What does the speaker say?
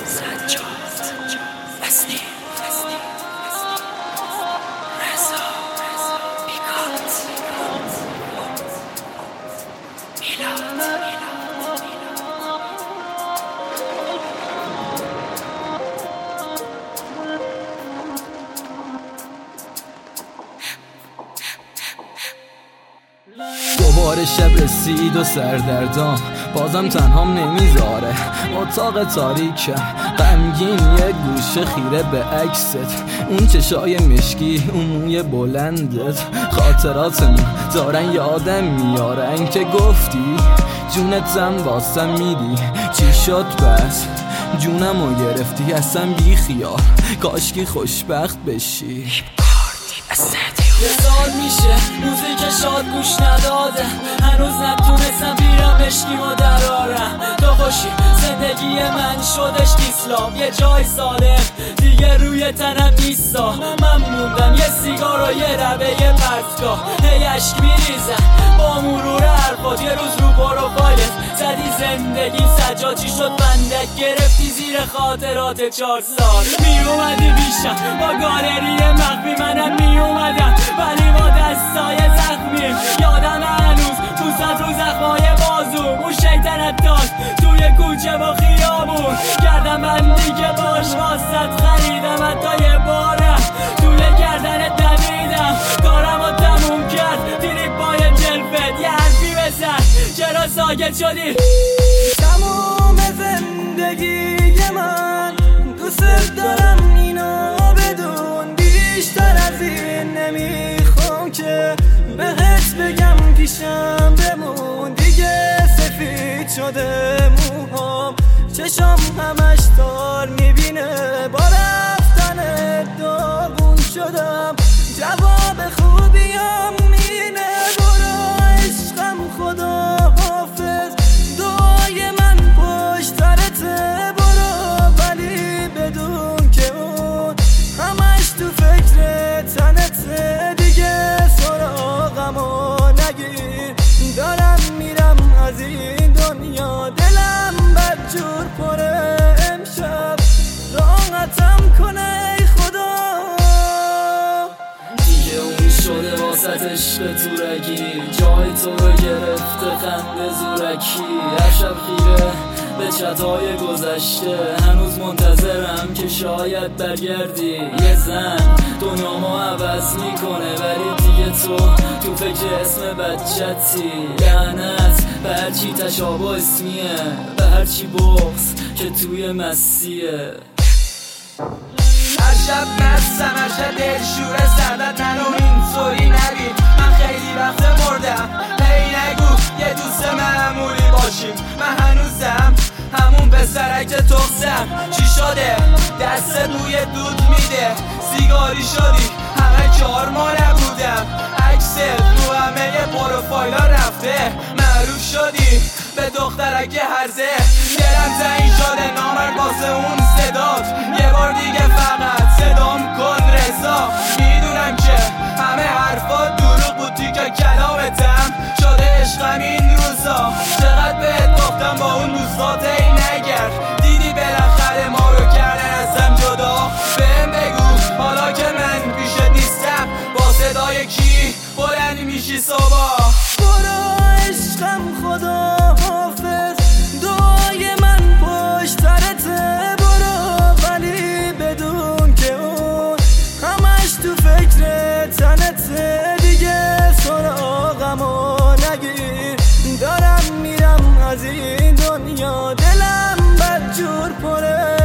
دوباره شب رسید و سردردام بازم تنهام نمیذاره. اتاق تاریکم غمگین، یه گوشه خیره به عکست، اون چشای مشکی، اون موی بلندت. خاطراتمون دارن یادم میارن که گفتی جونتم واسم میدی. چی شد بس جونمو گرفتی اصلا بی خیال، کاشکی خوشبخت بشی. یه سال میشه موزیک شاد گوش نداده، هنوز نتونستم بیرم اشکیمو درارم. تو خوشی زندگی من شدش اسلام، یه جای سالم دیگه روی تنم نیستا. من موندم یه سیگار و یه ربه یه پرتگاه، هی عشق میریزم با مرور حرفات. یه روز رو پروفایلت زدی زندگی سجاد، چی شد بندک گرفتی زیر خاطرات 4 سال. میومدی پیشم با گالری مخفی، منم میومدم ولی با دستای زخمی. یادم هنوز پوست رو زخمای بازو، اون شیطنت داد توی کوچه با خیابون. گردم بندی که باش واسط خریدم، حتی یه بارم توی گردنت دویدم. کارم رو تموم کرد تریپای جلفت، یه حرفی بزن چرا ساکت شدی؟ تمام زندگی من دوست دارم اینو بدون، بیشتر از این نمیخوام که بهت بگم پیشم بمون. دیگه سفید شده موهام، چشام همش تار میبینه، با رفتن داغون شدم. جواب خوبیام اینه برو عشقم خدا حافظ، دعای من پشت سرته برو، ولی بدون که اون همش تو فکر تنته. دیگه سراغمو نگیر، دارم میرم از این دنیا، دلم بدجور پره امشب، راحتم کنه ای خدا. دیگه اون شده واسط عشق تورکی، جای تو رو گرفته خنده زورکی. هر شب خیره به چتای گذشته، هنوز منتظرم که شاید برگردی. یه زن دنیامو عوض میکنه، ولی دیگه تو فکر اسم بچتی. لعنت به هرچی تشابه اسمیه، به هرچی بغض که توی مسیه. هر شب مستم، هر شب دلشوره سردت منو اینطوری نبین. من خیلی وقت مردم، هی نگو یه دوست معمولی باشیم. من هنوزم همون پسرک تخصم. چی شده دست بوی دود میده، سیگاری شدی همه کار ما نبودم. عکست رو همه پروفایلا رفته، معروف شدی به دخترک هرزه. دلم زنگ شده نامرد واسه اون صدات، یه بار دیگه فقط صدام کن رضا. میدونم که همه حرفات دروغ بود، که کلامتم شده عشقم این روزا. چقدر بهت گفتم با اون دوستات ای نگرد، دیدی بالاخره ما رو کردن ازم جدا. بهم بگو حالا که من پیشت نیستم، با صدای کی بلند میشی صبح؟ برو عشقم خدا حافظ، دعای من پشت سرته برو، ولی بدون که اون همش تو فکر تنته. دیگه سراغمو نگیر، دارم میرم از این دنیا، دلم بدجور پره